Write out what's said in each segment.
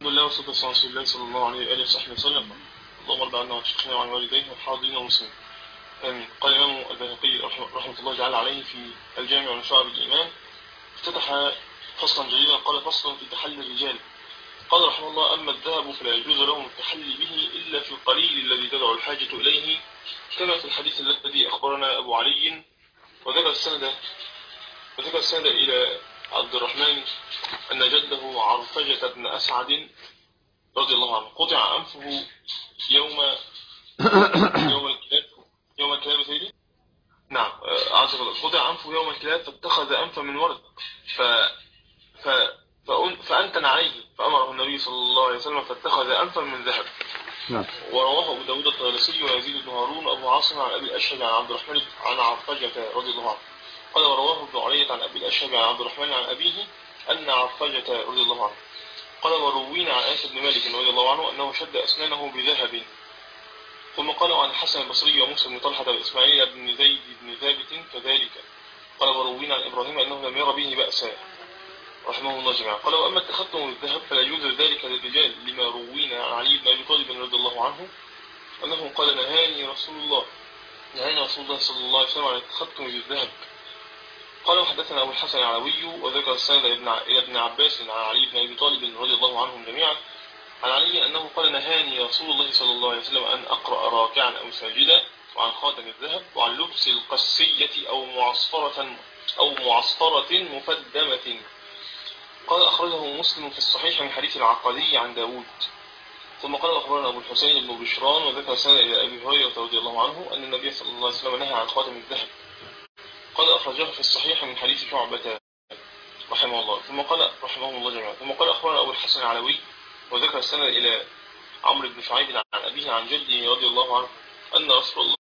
بالله والصلاة والسلام على رسول الله صلى الله عليه وآله وصحبه وسلم. اللهم ارض عنا وعن شيخنا وعن والديه والحاضرين والمسلمين. آمين. قال الإمام البيهقي رحمة الله تعالى عليه في الجامع عن شعب الإيمان، افتتح فصلا جديدا قال: فصل في تحلي الرجال. قال رحمه الله: أما الذهب فلا يجوز لهم التحلي به إلا في القليل الذي تدعو الحاجة إليه، كما في الحديث الذي أخبرنا أبو علي وذكر السند إلى عبد الرحمن أن جده عرفجة بن أسعد رضي الله عنه قطع أنفه يوم الكلاب سيدي. نعم، أعزف الله. قطع أنفه يوم الكلاب فاتخذ أنفا من ورد ف... فأنتن عليه فأمره النبي صلى الله عليه وسلم فاتخذ أنفا من ذهب. نعم. ورواه أبو داود الطيالسي ويزيد بن هارون أبو عاصم عن أبي الأشهب عن عبد الرحمن عن عرفجة رضي الله عنه قال: ورواه ابن علية عن أبي الأشهب عن عبد الرحمن عن أبيه أن عرفجة رضي الله عنه قال: وروينا عن أنس بن مالك رضي الله عنه أنه شد أسنانه بذهب. ثم قالوا عن الحسن البصري وموسى بن طلحة وإسماعيل بن زيد بن ثابت كذلك. قال: وروينا عن إبراهيم أنه لم ير به بأسا رحمه الله جميعا. قال: وأما التختم بالذهب فلا يجوز ذلك للرجال، لما روينا عن علي بن أبي طالب رضي الله عنه أنه قال: نهاني رسول الله صلى الله عليه وسلم عن التختم بالذهب. قال: وحدثنا أبو الحسن العلوي وذكر السند إلى ابن عباس عن علي بن أبي طالب رضي الله عنهم جميعا عن علي أنه قال: نهاني رسول الله صلى الله عليه وسلم أن أقرأ راكعا أو ساجدا، وعن خاتم الذهب، وعن لبس القسية أو معصفرة مفدمة. قال: أخرجه مسلم في الصحيح من حديث العقدي عن داود. ثم قال: أخبرنا أبو الحسين بن بشران وذكر السند إلى أبي هريرة رضي الله عنه أن النبي صلى الله عليه وسلم نهى عن خاتم الذهب. قال: أخرجه في الصحيح من حديث شعبة رحمه الله. ثم قال رحمه الله جميعا. ثم قال: أخبرنا أبو الحسن العلوي وذكر السند إلى عمرو بن شعيب عن أبيه عن جده رضي الله عنه أن رسول الله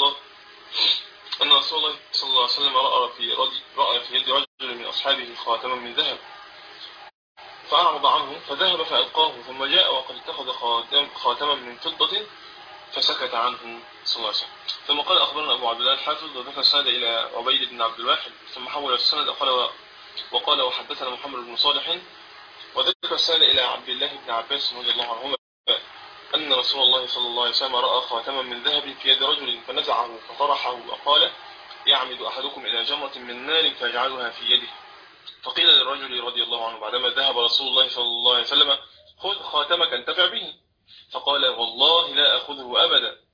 صلى الله عليه وسلم رأى في يد رجل من أصحابه خاتما من ذهب فأعرض عنه فذهب فألقاه، ثم جاء وقد اتخذ خاتما من فضة فسكت عنه صلى الله عليه وسلم. ثم قال: أخبرنا أبو عبد الله الحافظ وذكر السند إلى عبيد بن عبد الواحد. ثم حول السند وقال: وحدثنا محمد بن صالح وذكر السند إلى عبد الله بن عباس رضي الله عنهما أن رسول الله صلى الله عليه وسلم رأى خاتما من ذهب في يد رجل فنزعه فطرحه وقال: يعمد أحدكم إلى جمرة من نار فيجعلها في يده. فقيل للرجل رضي الله عنه بعدما ذهب رسول الله صلى الله عليه وسلم: خذ خاتمك انتفع به. فقال: والله لا أخذه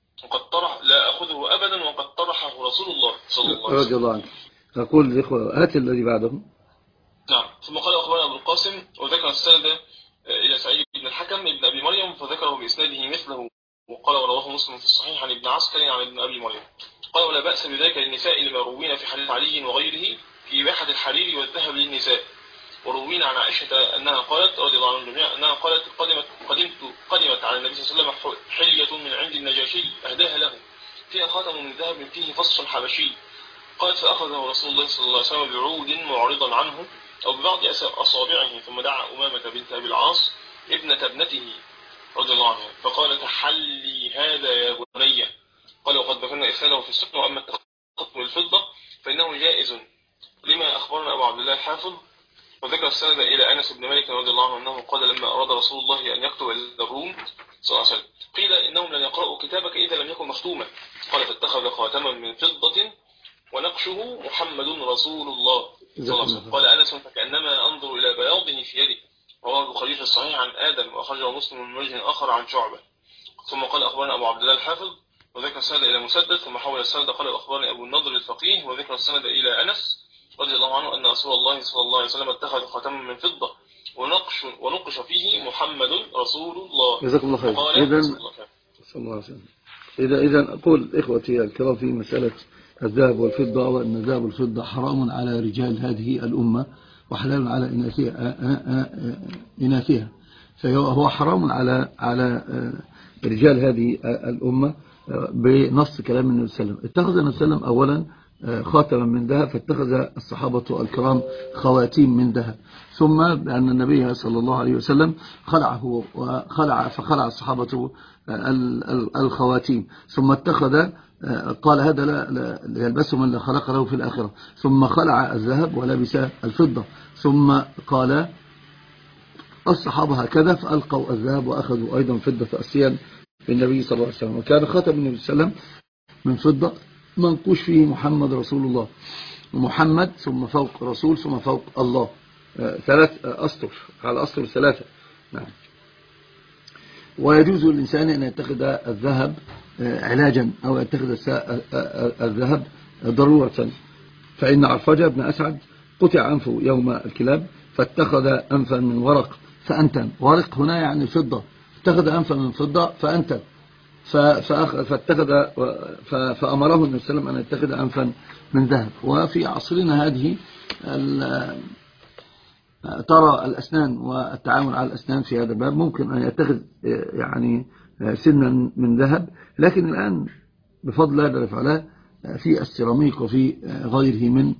أبدا وقد طرحه رسول الله صلى الله عليه وسلم رضي الله عنه. أقول الإخوة هات الذي بعده. نعم. ثم قال: أخبرنا أبو القاسم وذكر السند إلى سعيد بن الحكم ابن أبي مريم فذكره بإسناده مثله. وقال: ورواه مسلم في الصحيح عن ابن عسكر عن ابن أبي مريم قال: ولا بأس بذلك للنساء لما روينا في حديث علي وغيره في إباحة الحرير والذهب للنساء. وروينا عن عائشة أنها قالت رضي الله عنهم جميعا أنها قالت: قدمت على النبي صلى الله عليه وسلم حلية من عند النجاشي أهداها له فيها خاتم من ذهب فيه فص حبشي. قالت: فأخذه رسول الله صلى الله عليه وسلم بعود معرضا عنه أو ببعض أصابعه، ثم دعا أمامة بنت أبي العاص ابنة ابنته رضي الله عنها فقال: تحلي هذا يا بني. قال: وقد ذكرنا إسناده في السنة. وأما التختم الفضة فإنه جائز لما أخبرنا أبو عبد الله الحافظ وذكر السند إلى أنس بن مالك رضي الله عنه أنه قال: لما أراد رسول الله أن يكتب إلى الروم صلى الله عليه وسلم قيل: إنهم لن يقرأوا كتابك إذا لم يكن مختوما. قال: فاتخذ خاتما من فضة ونقشه محمد رسول الله صلى الله عليه وسلم. قال أنس: فكأنما أنظر إلى بياضه في يده. رواه البخاري في الصحيح عن آدم وأخرجه مسلم من وجه آخر عن شعبة. ثم قال: أخبرنا أبو عبد الله الحافظ وذكر السند إلى مسدد. ثم حول السند قال: أخبرني أبو النضر الفقيه وذكر السند إلى أنس رضي الله عنه أن رسول الله صلى الله عليه وسلم اتخذ خاتما من فضة ونقش فيه محمد رسول الله. جزاكم الله خير. إذن صلى الله عليه وسلم. إذا أقول إخوتي الكرام في مسألة الذهب والفضة، وأن الذهب والفضة حرام على رجال هذه الأمة وحلال على إناثها. فهو حرام على رجال هذه الأمة بنص كلام النبي صلى الله عليه وسلم. اتخذ النبي صلى الله عليه وسلم أولا خاتما من ذهب، فاتخذ الصحابة الكرام خواتيم من ذهب، ثم أن النبي صلى الله عليه وسلم فخلع الصحابة الخواتيم، ثم اتخذ قال: هذا لا يلبسه من لا خلق له في الآخرة، ثم خلع الذهب ولبس الفضة، ثم قال الصحابة هكذا، فألقوا الذهب وأخذوا أيضا فضة تأسيا بالنبي صلى الله عليه وسلم. وكان خاتم النبي صلى الله عليه وسلم من فضة منقوش فيه محمد رسول الله، ومحمد ثم فوق رسول ثم فوق الله، 3 أسطر على أسطر 3. نعم. ويجوز للإنسان أن يتخذ الذهب علاجا أو يتخذ الذهب ضرورة، فإن عرفجة بن أسعد قطع أنفه يوم الكلاب فاتخذ أنفا من ورق فأنتن. ورق هنا يعني فضة، اتخذ أنفا من فضة فأنتن، فأمره النبي صلى الله عليه وسلم أن يتخذ أنفا من ذهب. وفي عصرنا هذه ترى الأسنان والتعامل على الأسنان في هذا الباب ممكن أن يتخذ يعني سنا من ذهب، لكن الآن بفضل الله جل وعلا في السيراميك وفي غيره من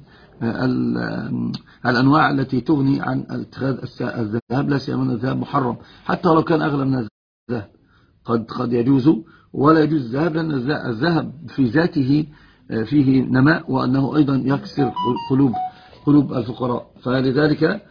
الأنواع التي تغني عن اتخاذ الذهب، لا سيما الذهب محرم حتى لو كان أغلى من الذهب، قد يجوز ولا يجوز الذهب، لأن الذهب في ذاته فيه نماء، وأنه أيضا يكسر قلوب الفقراء، فلذلك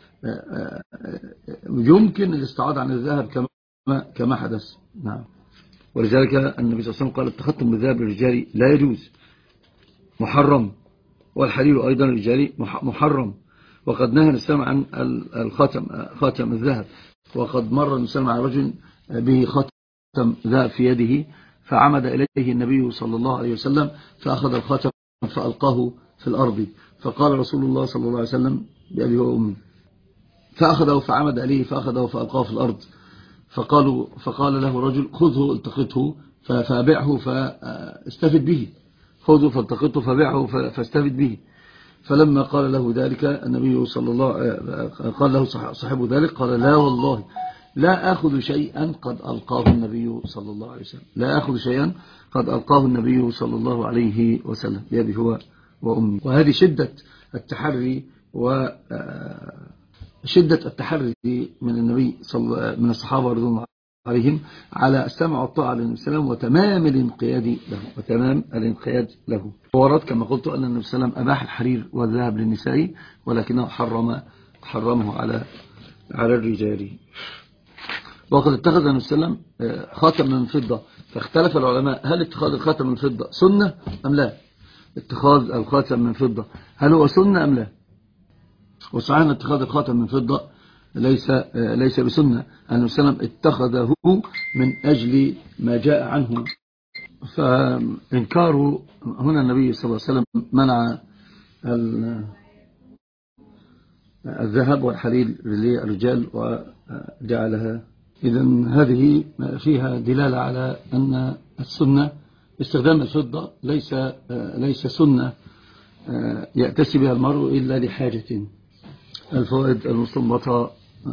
يمكن الاستعاضة عن الذهب كما حدث. نعم. ولذلك النبي صلى الله عليه وسلم قال التختم بالذهب للرجال لا يجوز، محرم، والحرير أيضا للرجال محرم. وقد نهى الإسلام عن خاتم الذهب، وقد مر الإسلام على رجل به خاتم ذهب في يده، فعمد إليه النبي صلى الله عليه وسلم فأخذ الخاتم فألقاه في الأرض، فقال رسول الله صلى الله عليه وسلم بأبي وأمي، فأخذه فعمد إليه فأخذه فألقاه في الأرض، فقال له رجل خذه التقطه فبيعه فاستفد به، خذه فالتقطه فبيعه فاستفد به. فلما قال له ذلك النبي صلى الله قال له صاحبه ذلك، قال لا والله لا أخذ شيئا قد ألقاه النبي صلى الله عليه وسلم، لا أخذ شيئا قد ألقاه النبي صلى الله عليه وسلم بيدي هو وأمي. وهذه شدة التحري شدة التحري من النبي من الصحابة رضي الله عليهم على السمع والطاعة للنبي صلى الله عليه وسلم وتمام الانقياد له. ورد كما قلت أن النبي صلى الله عليه وسلم أباح الحرير والذهب للنساء، ولكنه حرمه على الرجال. وقد اتخذ النبي صلى الله عليه وسلم خاتم من فضة، فاختلف العلماء هل اتخاذ الخاتم من فضة سنة أم لا؟ اتخاذ الخاتم من فضة هل هو سنة أم لا؟ وصحيح أن اتخاذ الخاتم من فضة ليس بسنة، النبي صلى الله عليه وسلم اتخذه من أجل ما جاء عنه، فإنكاره هنا النبي صلى الله عليه وسلم منع الذهب والحرير للرجال وجعلها. إذن هذه فيها دلالة على أن السنة استخدام الفضة ليس سنة يأتسي بها المرء إلا لحاجة. الفوائد المستنبطة: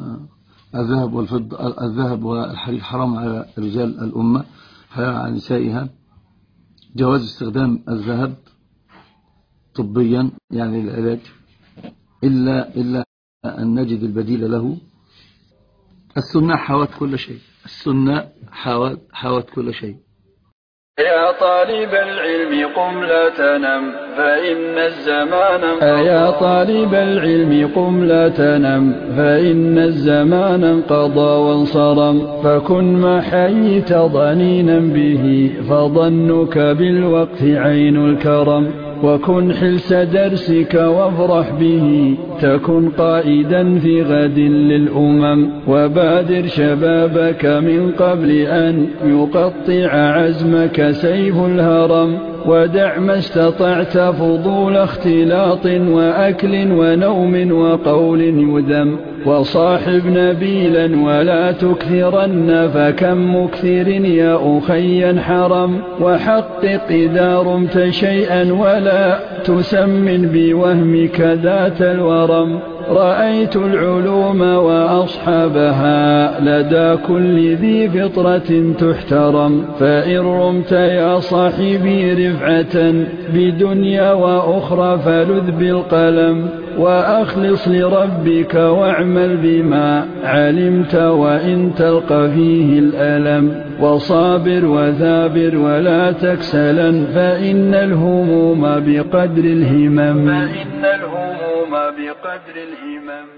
الذهب والحرير حرام على رجال الأمة، حرام على نسائها. جواز استخدام الذهب طبيا يعني للعلاج إلا أن نجد البديل له. السنة حوت كل شيء، السنة حوت كل شيء. يا طالب العلم قم لا تنم فإن الزمان يا طالب العلم قم لا تنم فإن الزمان انقضى وانصرم، فكن ما حييت ضنينا به فظنك بالوقت عين الكرم، وكن حلس درسك وافرح به تكن قائدا في غد للأمم، وبادر شبابك من قبل أن يقطع عزمك سيف الهرم، ودع ما استطعت فضول اختلاط وأكل ونوم وقول يذم، وصاحب نبيلا ولا تكثرن فكم مكثر يا أخي حرم، وحقق إذا رمت شيئا ولا تسمن بوهمك ذات الورم، رأيت العلوم وأصحابها لدى كل ذي فطرة تحترم، فإن رمت يا صاحبي رفعة بدنيا وأخرى فلذ بالقلم، وأخلص لربك واعمل بما علمت وإن تلقى فيه الألم، وصابر وثابر ولا تكسلا فإن الهموم بقدر الهمم.